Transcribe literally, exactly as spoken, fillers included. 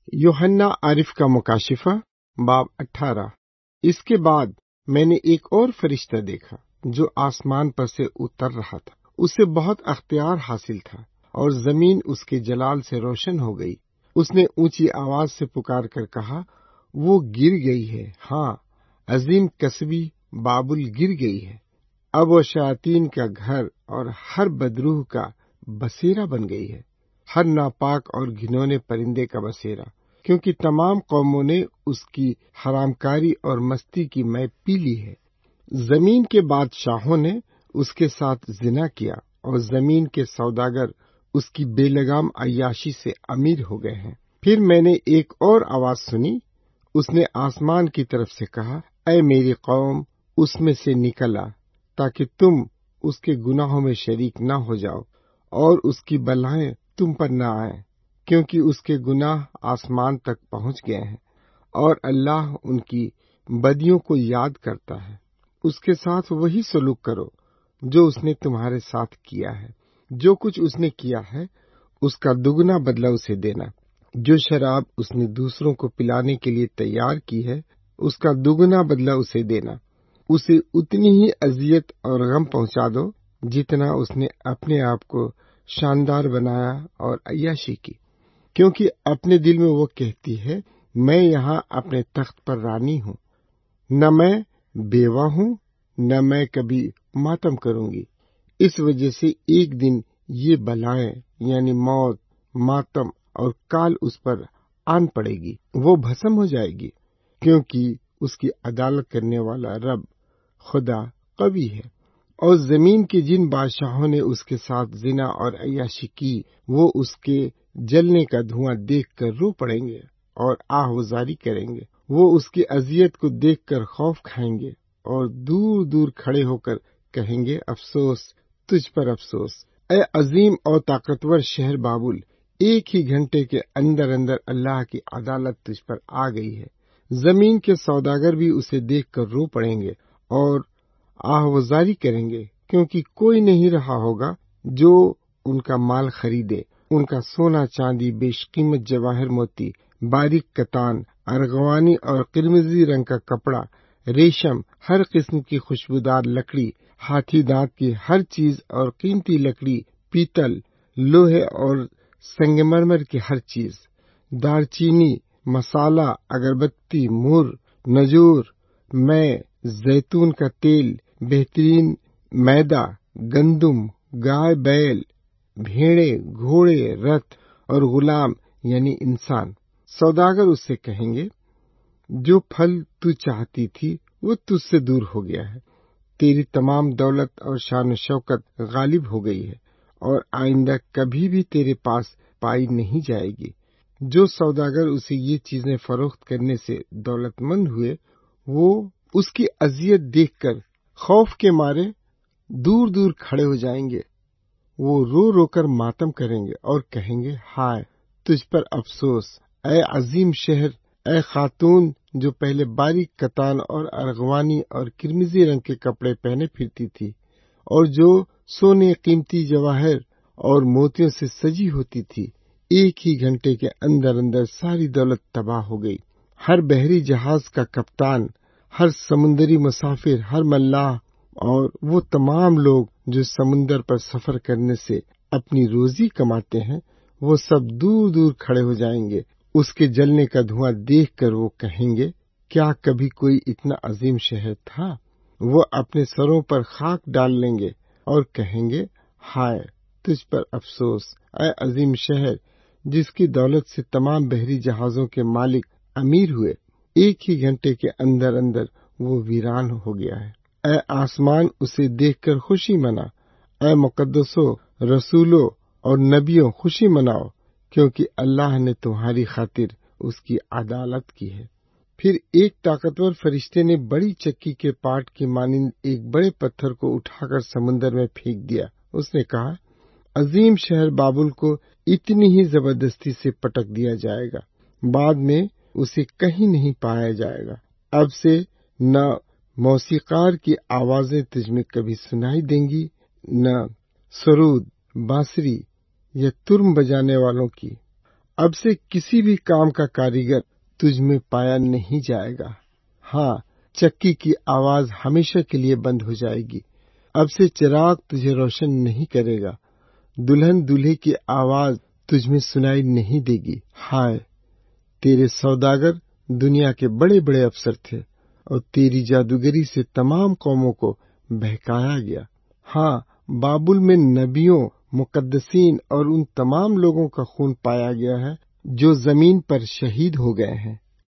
یوحنا عارف کا مکاشفہ باب اٹھارہ۔ اس کے بعد میں نے ایک اور فرشتہ دیکھا جو آسمان پر سے اتر رہا تھا۔ اسے بہت اختیار حاصل تھا اور زمین اس کے جلال سے روشن ہو گئی۔ اس نے اونچی آواز سے پکار کر کہا، وہ گر گئی ہے، ہاں، عظیم کسبی بابل گر گئی ہے، اب وہ شیاطین کا گھر اور ہر بدروح کا بسیرا بن گئی ہے، ہر ناپاک اور گھنونے پرندے کا بسیرا، کیونکہ تمام قوموں نے اس کی حرام کاری اور مستی کی مے پی لی ہے۔ زمین کے بادشاہوں نے اس کے ساتھ زنا کیا اور زمین کے سوداگر اس کی بے لگام عیاشی سے امیر ہو گئے ہیں۔ پھر میں نے ایک اور آواز سنی، اس نے آسمان کی طرف سے کہا، اے میری قوم، اس میں سے نکل آ تاکہ تم اس کے گناہوں میں شریک نہ ہو جاؤ اور اس کی بلائیں تم پر نہ آئیں، کیونکہ اس کے گناہ آسمان تک پہنچ گئے ہیں اور اللہ ان کی بدیوں کو یاد کرتا ہے۔ اس کے ساتھ وہی سلوک کرو جو اس نے تمہارے ساتھ کیا ہے۔ جو کچھ اس نے کیا ہے اس کا دگنا بدلہ اسے دینا۔ جو شراب اس نے دوسروں کو پلانے کے لیے تیار کی ہے اس کا دگنا بدلہ اسے دینا۔ اسے اتنی ہی اذیت اور غم پہنچا دو جتنا اس نے اپنے آپ کو شاندار بنایا اور عیاشی کی، کیونکہ اپنے دل میں وہ کہتی ہے، میں یہاں اپنے تخت پر رانی ہوں، نہ میں بیوہ ہوں، نہ میں کبھی ماتم کروں گی۔ اس وجہ سے ایک دن یہ بلائیں یعنی موت، ماتم اور کال اس پر آن پڑے گی، وہ بھسم ہو جائے گی، کیونکہ اس کی عدالت کرنے والا رب خدا قوی ہے۔ اور زمین کے جن بادشاہوں نے اس کے ساتھ زنا اور عیاشی کی، وہ اس کے جلنے کا دھواں دیکھ کر رو پڑیں گے اور آہ وزاری کریں گے۔ وہ اس کی اذیت کو دیکھ کر خوف کھائیں گے اور دور دور کھڑے ہو کر کہیں گے، افسوس، تجھ پر افسوس، اے عظیم اور طاقتور شہر بابل، ایک ہی گھنٹے کے اندر اندر اللہ کی عدالت تجھ پر آ گئی ہے۔ زمین کے سوداگر بھی اسے دیکھ کر رو پڑیں گے اور آہ وزاری کریں گے، کیونکہ کوئی نہیں رہا ہوگا جو ان کا مال خریدے۔ ان کا سونا چاندی، بیش قیمت جواہر موتی، باریک کتان، ارغوانی اور قرمزی رنگ کا کپڑا، ریشم، ہر قسم کی خوشبودار لکڑی، ہاتھی دانت کی ہر چیز اور قیمتی لکڑی، پیتل، لوہے اور سنگ مرمر کی ہر چیز، دار چینی، مسالہ، اگربتی، مر، نجور، میں، زیتون کا تیل، بہترین میدا، گندم، گائے بیل، بھیڑے، گھوڑے، رتھ اور غلام یعنی انسان۔ سوداگر اس سے کہیں گے، جو پھل تو چاہتی تھی وہ تجھ سے دور ہو گیا ہے، تیری تمام دولت اور شان و شوکت غالب ہو گئی ہے اور آئندہ کبھی بھی تیرے پاس پائی نہیں جائے گی۔ جو سوداگر اسے یہ چیزیں فروخت کرنے سے دولت مند ہوئے، وہ اس کی اذیت دیکھ کر خوف کے مارے دور دور کھڑے ہو جائیں گے۔ وہ رو رو کر ماتم کریں گے اور کہیں گے، ہائے، تجھ پر افسوس، اے عظیم شہر، اے خاتون جو پہلے باریک کتان اور ارغوانی اور کرمزی رنگ کے کپڑے پہنے پھرتی تھی اور جو سونے، قیمتی جواہر اور موتیوں سے سجی ہوتی تھی۔ ایک ہی گھنٹے کے اندر اندر ساری دولت تباہ ہو گئی۔ ہر بحری جہاز کا کپتان، ہر سمندری مسافر، ہر ملاح اور وہ تمام لوگ جو سمندر پر سفر کرنے سے اپنی روزی کماتے ہیں، وہ سب دور دور کھڑے ہو جائیں گے۔ اس کے جلنے کا دھواں دیکھ کر وہ کہیں گے، کیا کبھی کوئی اتنا عظیم شہر تھا؟ وہ اپنے سروں پر خاک ڈال لیں گے اور کہیں گے، ہائے، تجھ پر افسوس، اے عظیم شہر جس کی دولت سے تمام بحری جہازوں کے مالک امیر ہوئے۔ ایک ہی گھنٹے کے اندر اندر وہ ویران ہو گیا ہے۔ اے آسمان، اسے دیکھ کر خوشی منا، اے مقدسوں، رسولوں اور نبیوں، خوشی مناؤ، کیونکہ اللہ نے تمہاری خاطر اس کی عدالت کی ہے۔ پھر ایک طاقتور فرشتے نے بڑی چکی کے پاٹ کی مانند ایک بڑے پتھر کو اٹھا کر سمندر میں پھینک دیا۔ اس نے کہا، عظیم شہر بابل کو اتنی ہی زبردستی سے پٹک دیا جائے گا، بعد میں اسے کہیں نہیں پایا جائے گا۔ اب سے نہ موسیقار کی آوازیں تجھ میں کبھی سنائی دیں گی، نہ سرود، بانسری یا ترم بجانے والوں کی۔ اب سے کسی بھی کام کا کاریگر تجھ میں پایا نہیں جائے گا۔ ہاں، چکی کی آواز ہمیشہ کے لیے بند ہو جائے گی۔ اب سے چراغ تجھے روشن نہیں کرے گا، دلہن دولہے کی آواز تجھ میں سنائی نہیں دے گی۔ ہائے، تیرے سوداگر دنیا کے بڑے بڑے افسر تھے اور تیری جادوگری سے تمام قوموں کو بہکایا گیا۔ ہاں، بابل میں نبیوں، مقدسین اور ان تمام لوگوں کا خون پایا گیا ہے جو زمین پر شہید ہو گئے ہیں۔